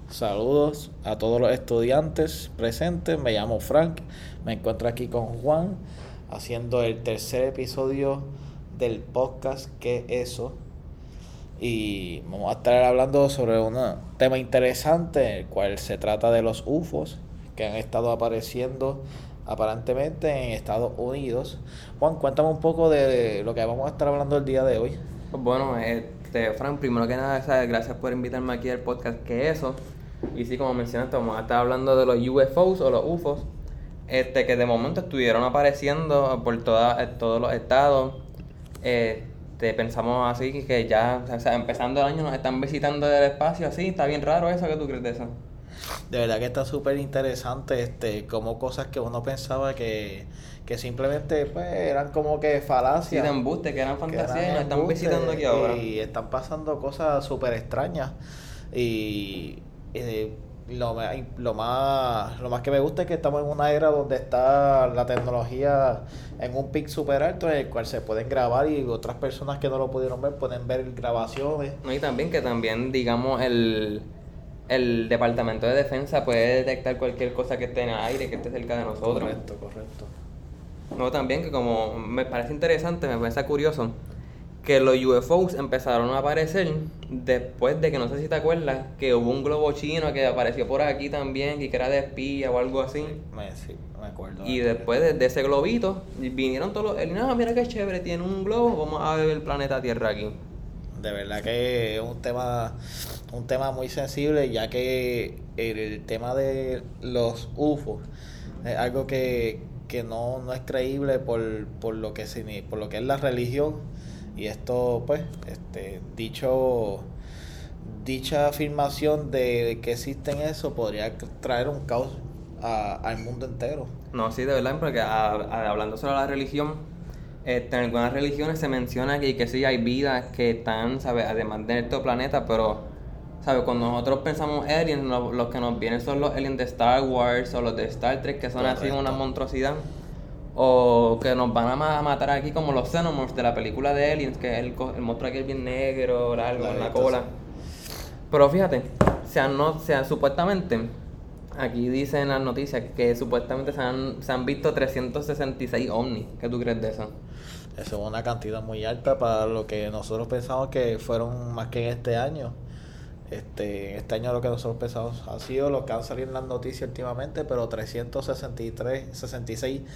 Saludos a todos los estudiantes presentes. Me llamo Frank. Me encuentro aquí con Juan haciendo el tercer episodio del podcast ¿Qué es eso? Y vamos a estar hablando sobre un tema interesante, el cual se trata de los UFOs que han estado apareciendo aparentemente en Estados Unidos. Juan, cuéntame un poco de lo que vamos a estar hablando el día de hoy. Pues bueno, Frank, primero que nada, gracias por invitarme aquí al podcast ¿Qué es eso? Y sí, como mencionaste, vamos a estar hablando de los UFOs o los UFOs, que de momento estuvieron apareciendo por todos los estados. Pensamos así que ya, empezando el año nos están visitando del espacio, así, está bien raro eso. ¿Qué tú crees de eso? De verdad que está súper interesante, como cosas que uno pensaba que simplemente pues eran como que Sí, falacias, de embuste, que eran que fantasías eran y nos están embustes, visitando aquí ahora. y están pasando cosas súper extrañas. Y lo más que me gusta es que estamos en una era donde está la tecnología en un pic súper alto, en el cual se pueden grabar y otras personas que no lo pudieron ver pueden ver grabaciones. No, y también digamos, el Departamento de Defensa puede detectar cualquier cosa que esté en el aire, que esté cerca de nosotros. Correcto. No, también que como me parece interesante, me parece curioso, que los UFOs empezaron a aparecer después de que, no sé si te acuerdas, que hubo un globo chino que apareció por aquí también, y que era de espía o algo así. Sí, me acuerdo. Y después de ese globito, vinieron todos los... No, mira qué chévere, tiene un globo, vamos a ver el planeta Tierra aquí. De verdad que es un tema muy sensible, ya que el tema de los UFOs es algo que no es creíble por lo que por lo que es la religión. Y esto, pues, dicha afirmación de que existen eso podría traer un caos al mundo entero. No, sí, de verdad, porque hablando sobre la religión, en algunas religiones se menciona que sí hay vidas que están, ¿sabes? Además de nuestro planeta, pero, ¿sabes? Cuando nosotros pensamos aliens, los que nos vienen son los aliens de Star Wars o los de Star Trek, que son así Correcto. una monstruosidad. O que nos van a matar aquí como los Xenomorphs de la película de Aliens, que es el monstruo aquel bien negro, largo, en la cola. Pero fíjate, supuestamente, aquí dicen las noticias que supuestamente se han visto 366 ovnis. ¿Qué tú crees de eso? Eso es una cantidad muy alta para lo que nosotros pensamos que fueron más que en este año. Este año lo que nosotros pensamos ha sido lo que han salido en las noticias últimamente, pero 66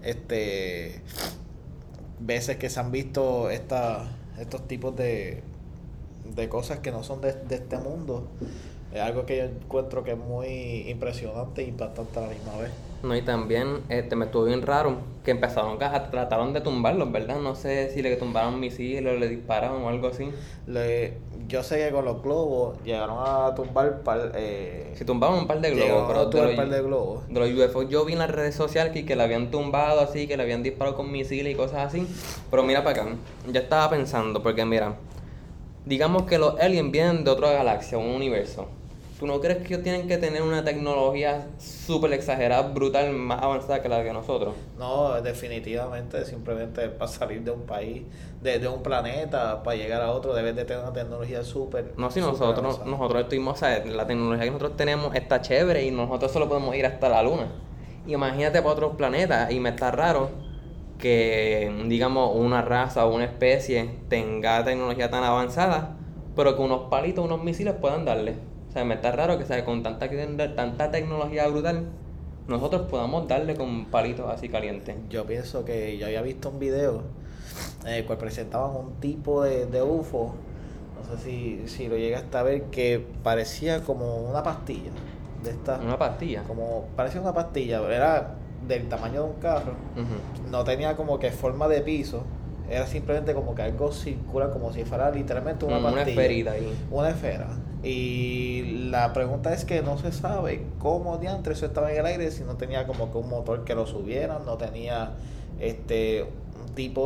veces que se han visto estos tipos de cosas que no son de este mundo. Es algo que yo encuentro que es muy impresionante e impactante a la misma vez. No, y también me estuvo bien raro que trataron de tumbarlos, ¿verdad? No sé si le tumbaron misiles o le dispararon o algo así. Yo sé que con los globos llegaron a tumbar Si tumbaron un par de globos, pero un par de globos. de los UFO yo vi en las redes sociales que le habían tumbado así, que le habían disparado con misiles y cosas así. Pero mira para acá, yo estaba pensando, porque mira, digamos que los aliens vienen de otra galaxia, un universo. ¿Tú no crees que ellos tienen que tener una tecnología súper exagerada, brutal, más avanzada que la que nosotros? No, definitivamente, simplemente para salir de un país, de un planeta, para llegar a otro, debes de tener una tecnología súper. No, si súper nosotros avanzada. estuvimos, o sea, la tecnología que nosotros tenemos está chévere y nosotros solo podemos ir hasta la luna. Imagínate para otros planetas, y me está raro que, digamos, una raza o una especie tenga tecnología tan avanzada, pero que unos palitos, unos misiles puedan darle. O sea, me está raro que, ¿sabes? Con tanta tecnología brutal, nosotros podamos darle con palitos así calientes. Yo pienso que yo había visto un video en el cual presentaban un tipo de UFO, no sé si lo llegaste a ver, que parecía como una pastilla de esta. Una pastilla. Como parecía una pastilla, era del tamaño de un carro, Ujú. no tenía como que forma de piso, era simplemente como que algo circular, como si fuera literalmente una pastilla. Una esferita ahí. Una esfera. Y la pregunta es que no se sabe cómo diantre eso estaba en el aire, si no tenía como que un motor que lo subiera, no tenía un tipo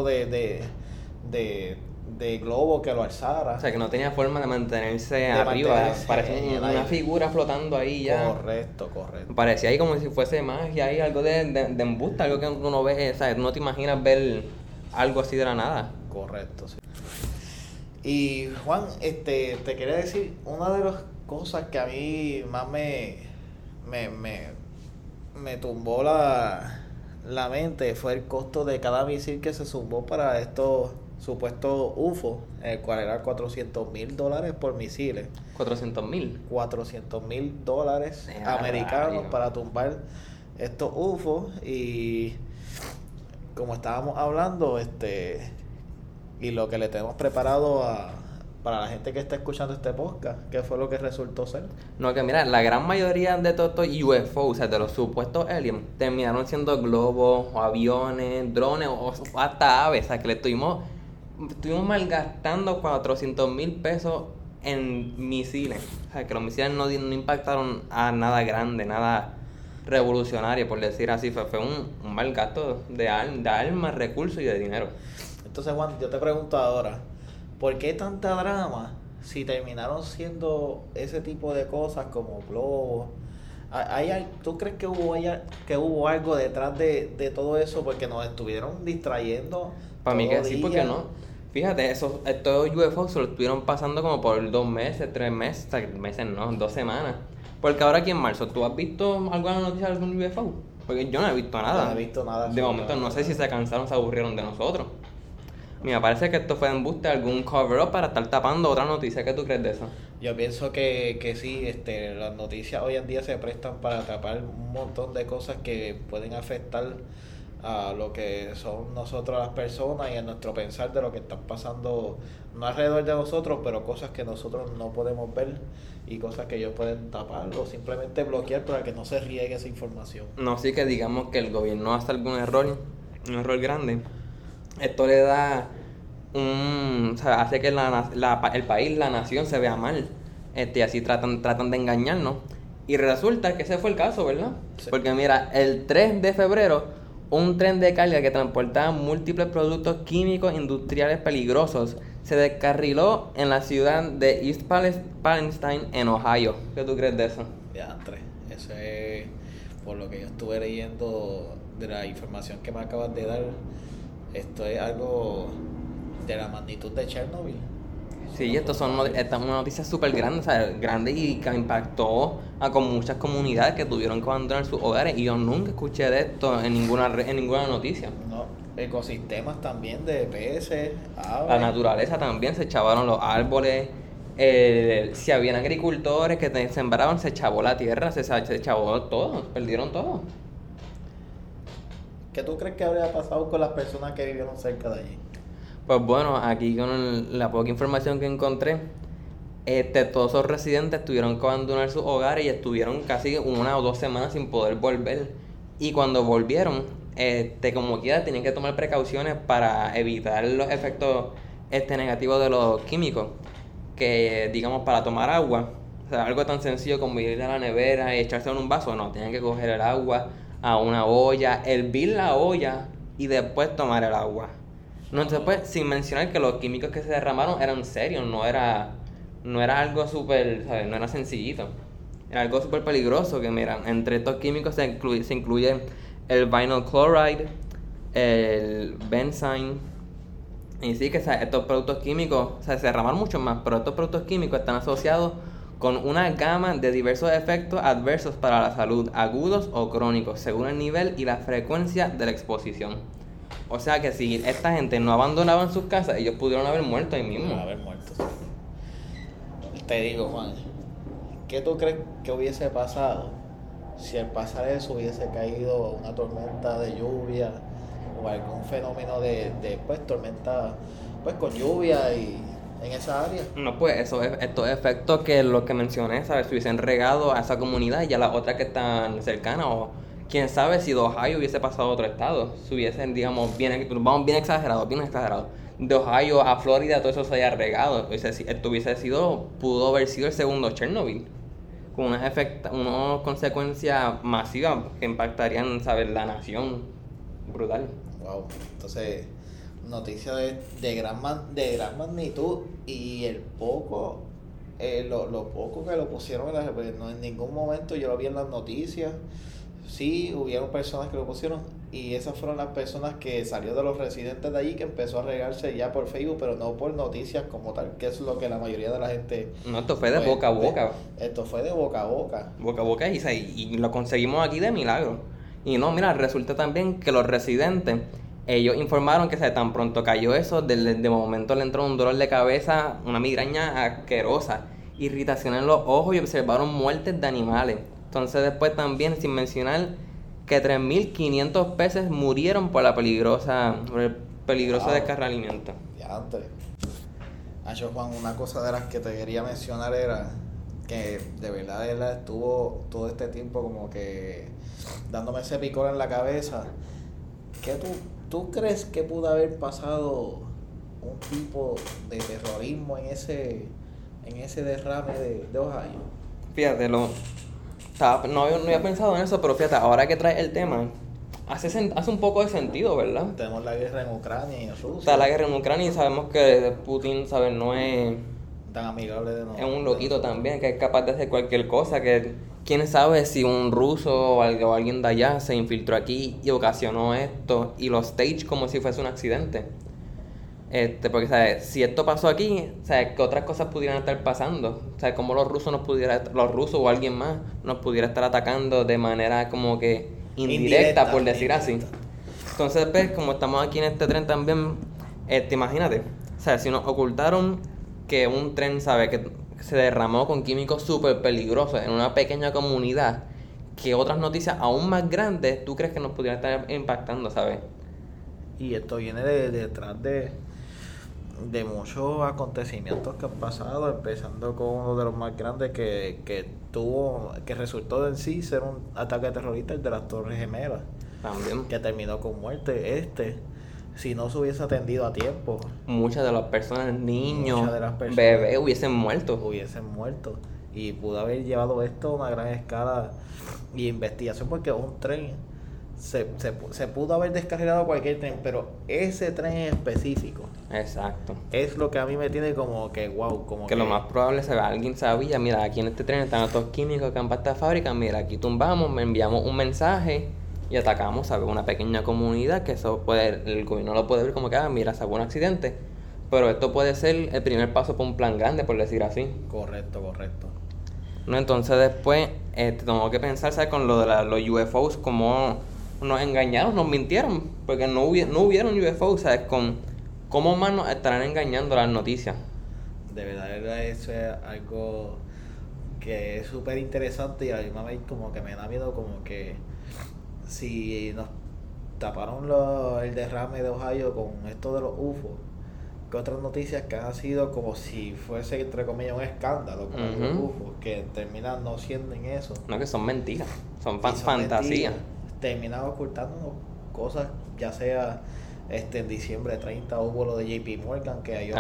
de globo que lo alzara. O sea, que no tenía forma de mantenerse arriba. mantenerse en Parecía el una aire. figura flotando ahí ya. Correcto. Parecía ahí como si fuese magia, ahí algo de embuste, algo que uno ve, ¿sabes? No te imaginas ver algo así de la nada. Correcto, sí. Y Juan, te quería decir, una de las cosas que a mí más me tumbó la mente fue el costo de cada misil que se zumbó para estos supuestos UFO, el cual era $400,000 por misiles. 400,000. $400,000 americanos Rayo. para tumbar estos UFO. Y como estábamos hablando, y lo que le tenemos preparado para la gente que está escuchando este podcast, ¿qué fue lo que resultó ser? No, que mira, la gran mayoría de todos estos UFO, o sea, de los supuestos aliens, terminaron siendo globos, o aviones, drones, o hasta aves, o sea, que le estuvimos malgastando 400,000 pesos en misiles. O sea, que los misiles no impactaron a nada grande, nada revolucionario, por decir así. Fue un mal gasto de armas, recursos y de dinero. Entonces, Juan, yo te pregunto ahora, ¿por qué tanta drama si terminaron siendo ese tipo de cosas como globos? ¿Tú crees que hubo algo detrás de todo eso? Porque nos estuvieron distrayendo. Para mí que todo sí, día. porque no. Fíjate, estos UFO se lo estuvieron pasando como por 2 meses, 3 meses, o sea, meses no, 2 semanas. Porque ahora aquí en marzo, ¿tú has visto alguna noticia de algún UFO? Porque yo no he visto nada. No he visto nada. De momento no sé si se cansaron, se aburrieron de nosotros. Me parece que esto fue embuste, algún cover-up para estar tapando otra noticia. ¿Qué tú crees de eso? Yo pienso que sí, las noticias hoy en día se prestan para tapar un montón de cosas que pueden afectar a lo que son nosotros las personas y a nuestro pensar de lo que está pasando, no alrededor de nosotros, pero cosas que nosotros no podemos ver y cosas que ellos pueden tapar o simplemente bloquear para que no se riegue esa información. No, sí que digamos que el gobierno hace algún error, un error grande. Esto le da o sea, hace que el país, la nación se vea mal. Y así tratan de engañarnos. Y resulta que ese fue el caso, ¿verdad? Sí. Porque mira, el 3 de febrero, un tren de carga que transportaba múltiples productos químicos industriales peligrosos se descarriló en la ciudad de East Palestine, en Ohio. ¿Qué tú crees de eso? Diantre, eso es por lo que yo estuve leyendo de la información que me acabas de dar. Esto es algo de la magnitud de Chernobyl. Sí, esta es una noticia súper grande, o sea, grande y que impactó con muchas comunidades que tuvieron que abandonar sus hogares. Y yo nunca escuché de esto en ninguna noticia. No, ecosistemas también de peces, aves. La naturaleza también, se chavaron los árboles. Si habían agricultores que sembraban, se chavó la tierra, se chavó todo, perdieron todo. ¿Qué tú crees que habría pasado con las personas que vivieron cerca de allí? Pues bueno, aquí con la poca información que encontré, todos esos residentes tuvieron que abandonar sus hogares y estuvieron casi 1 o 2 semanas sin poder volver. Y cuando volvieron, como quiera, tenían que tomar precauciones para evitar los efectos negativos de los químicos. Que, digamos, para tomar agua, o sea, algo tan sencillo como ir a la nevera y echarse en un vaso, no, tenían que coger el agua a una olla, hervir la olla y después tomar el agua. No, entonces, pues, sin mencionar que los químicos que se derramaron eran serios, no era algo súper, ¿sabes? No era sencillito. Era algo súper peligroso, que mira, entre estos químicos se incluye el vinyl chloride, el benzene, y sí que, o sea, estos productos químicos, o sea, se derramaron mucho más, pero estos productos químicos están asociados con una gama de diversos efectos adversos para la salud, agudos o crónicos, según el nivel y la frecuencia de la exposición. O sea que si esta gente no abandonaban sus casas, ellos pudieron haber muerto ahí mismo. Pudieron haber muerto. Te digo, Juan, ¿qué tú crees que hubiese pasado si al pasar eso hubiese caído una tormenta de lluvia o algún fenómeno de tormenta, pues con lluvia y en esa área? No, pues estos efectos que los que mencioné, ¿sabes? Se hubiesen regado a esa comunidad y a las otras que están cercanas, o quién sabe si de Ohio hubiese pasado a otro estado, si hubiesen, digamos, vamos bien exagerados, de Ohio a Florida todo eso se haya regado, pudo haber sido el segundo Chernobyl, con unas consecuencias masivas que impactarían, ¿sabes?, la nación, brutal. Wow, entonces noticia de gran magnitud y lo poco que lo pusieron no, en ningún momento yo lo vi en las noticias. sí hubieron personas que lo pusieron y esas fueron las personas que salió de los residentes de allí que empezó a regarse ya por Facebook, pero no por noticias como tal, que es lo que la mayoría de la gente... No, esto fue de boca a boca. Esto fue de boca a boca. Boca a boca y lo conseguimos aquí de milagro. Y no, mira, resulta también que los residentes, ellos informaron que tan pronto cayó eso, de momento le entró un dolor de cabeza, una migraña asquerosa, irritación en los ojos y observaron muertes de animales. Entonces después también, sin mencionar que 3.500 peces murieron por el peligroso descarrilamiento. Ya antes. Nacho Juan, una cosa de las que te quería mencionar era que de verdad él estuvo todo este tiempo como que dándome ese picor en la cabeza. ¿Qué tú crees que pudo haber pasado un tipo de terrorismo en ese derrame de Ohio? Fíjate, no había pensado en eso, pero fíjate, ahora que traes el tema, hace un poco de sentido, ¿verdad? Tenemos la guerra en Ucrania y en Rusia. Está la guerra en Ucrania y sabemos que Putin, ¿sabes? No es tan amigable de nosotros. Es un loquito también, que es capaz de hacer cualquier cosa, que quién sabe si un ruso o alguien de allá se infiltró aquí y ocasionó esto y lo stage como si fuese un accidente. Porque, ¿sabes? Si esto pasó aquí, ¿sabes? ¿Qué otras cosas pudieran estar pasando? ¿Sabes? Cómo los rusos o alguien más nos pudiera estar atacando de manera como que indirecta, por decir así. Entonces, pues, como estamos aquí en este tren también, imagínate, o sea, si nos ocultaron que un tren, ¿sabes? Que se derramó con químicos súper peligrosos en una pequeña comunidad, que otras noticias aún más grandes, ¿tú crees que nos pudieran estar impactando, ¿sabes? Y esto viene detrás de muchos acontecimientos que han pasado, empezando con uno de los más grandes que resultó en sí ser un ataque terrorista, el de las Torres Gemelas. También. Que terminó con muerte. Si no se hubiese atendido a tiempo, muchas de las personas, niños, bebés, hubiesen muerto. Y pudo haber llevado esto a una gran escala y investigación, porque un tren se pudo haber descarrilado cualquier tren, pero ese tren en específico. Exacto. Es lo que a mí me tiene como que wow. Que lo más probable es que alguien sabía, mira, aquí en este tren están estos químicos que han para esta fábrica, mira, aquí tumbamos, enviamos un mensaje y atacamos, ¿sabes? Una pequeña comunidad, que eso el gobierno lo puede ver como que, mira, se hubo un accidente, pero esto puede ser el primer paso para un plan grande, por decir así. Correcto. No, entonces después tengo que pensar, ¿sabes? Con lo de los UFOs, cómo nos engañaron, nos mintieron, porque no hubieron UFOs, ¿sabes? ¿Cómo más nos estarán engañando las noticias? De verdad, eso es algo que es súper interesante y a la misma vez como que me da miedo, como que si nos taparon el derrame de Ohio con esto de los UFO, que otras noticias que han sido como si fuese, entre comillas, un escándalo con los UFO, que terminan no siendo en eso. No, que son mentiras, son fantasías. Terminan ocultando cosas, ya sea en diciembre 30 hubo lo de JP Morgan, que ellos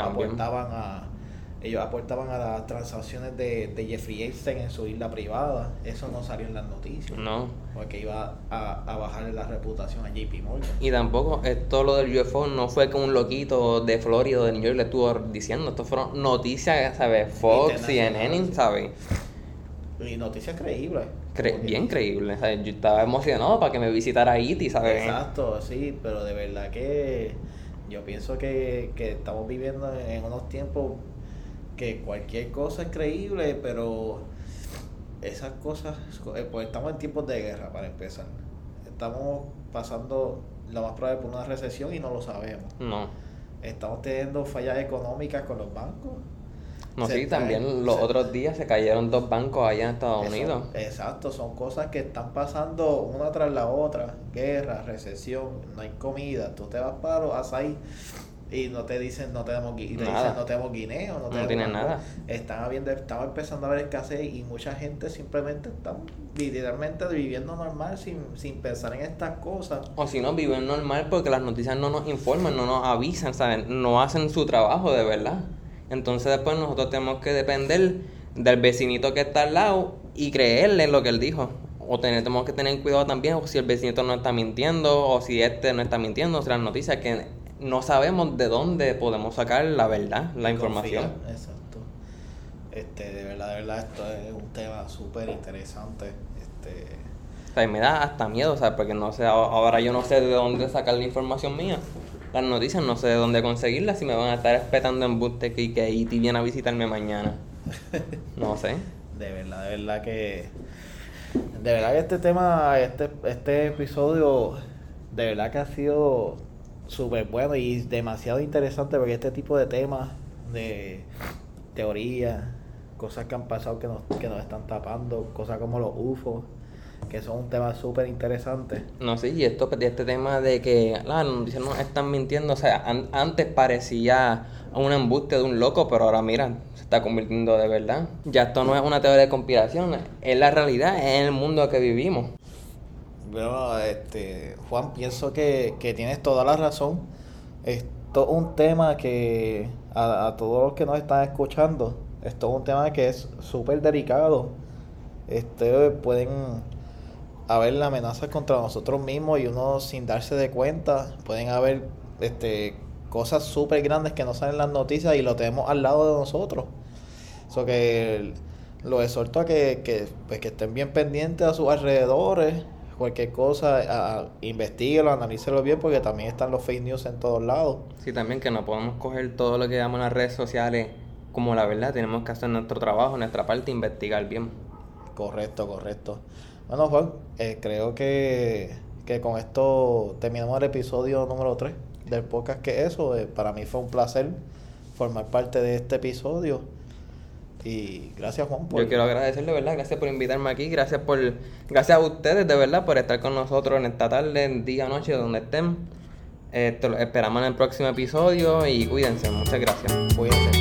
aportaban a las transacciones de Jeffrey Epstein en su isla privada. Eso no salió en las noticias. No. Porque iba a bajarle la reputación a JP Morgan. Y tampoco, todo lo del UFO no fue que un loquito de Florida o de New York le estuvo diciendo. Esto fueron noticias, ¿sabes? Fox, CNN, ¿sabes? Y noticias creíbles. Bien creíbles. ¿Sabes? Yo estaba emocionado para que me visitara Haití, ¿sabes? Exacto, sí, pero de verdad que yo pienso que estamos viviendo en unos tiempos que cualquier cosa es creíble, pero esas cosas, pues estamos en tiempos de guerra para empezar. Estamos pasando lo más probable por una recesión y no lo sabemos. No. Estamos teniendo fallas económicas con los bancos. No, sí, también los otros días se cayeron 2 bancos allá en Estados Unidos. Exacto, son cosas que están pasando una tras la otra. Guerra, recesión, no hay comida. Tú te vas para los açaí y no te dicen no tenemos guineo, no tienen nada. Estamos empezando a ver escasez y mucha gente simplemente está literalmente viviendo normal sin pensar en estas cosas. O si no, viven normal porque las noticias no nos informan, no nos avisan, ¿saben? No hacen su trabajo de verdad. Entonces después nosotros tenemos que depender del vecinito que está al lado y creerle en lo que él dijo. Tenemos que tener cuidado también, o si el vecinito no está mintiendo, o si no está mintiendo, o sea, las noticias que no sabemos de dónde podemos sacar la verdad, la información. Exacto. De verdad, esto es un tema súper interesante. sea, me da hasta miedo, o sea, porque no sé, ahora yo no sé de dónde sacar la información mía. Las noticias no sé de dónde conseguirlas, si me van a estar esperando en Buste y que E.T. viene a visitarme mañana. No sé. De verdad que este tema, este episodio, de verdad que ha sido súper bueno y demasiado interesante porque este tipo de temas, de teorías, cosas que han pasado que nos están tapando, cosas como los UFOs, que son un tema súper interesante. No sé, y este tema de que las noticias nos están mintiendo, o sea, antes parecía un embuste de un loco, pero ahora mira, se está convirtiendo de verdad. Ya esto no es una teoría de conspiración, es la realidad, es el mundo que vivimos. Bueno, Juan, pienso que tienes toda la razón. Esto es un tema que a todos los que nos están escuchando, esto es un tema que es súper delicado. Pueden haber amenazas contra nosotros mismos y uno sin darse de cuenta. Pueden haber cosas súper grandes que no salen en las noticias y lo tenemos al lado de nosotros. Eso que los exhorto a que estén bien pendientes a sus alrededores. Cualquier cosa, investíguelo, analícelo bien, porque también están los fake news en todos lados. Sí, también que no podemos coger todo lo que damos en las redes sociales como la verdad. Tenemos que hacer nuestro trabajo, nuestra parte, investigar bien. Correcto. Bueno, Juan, creo que con esto terminamos el episodio número 3 del podcast. Que eso, para mí fue un placer formar parte de este episodio. Y gracias, Juan, Yo quiero agradecerle, ¿verdad? Gracias por invitarme aquí, gracias a ustedes, de verdad, por estar con nosotros en esta tarde, día, noche, donde estén. Esperamos en el próximo episodio y cuídense, muchas gracias. Cuídense.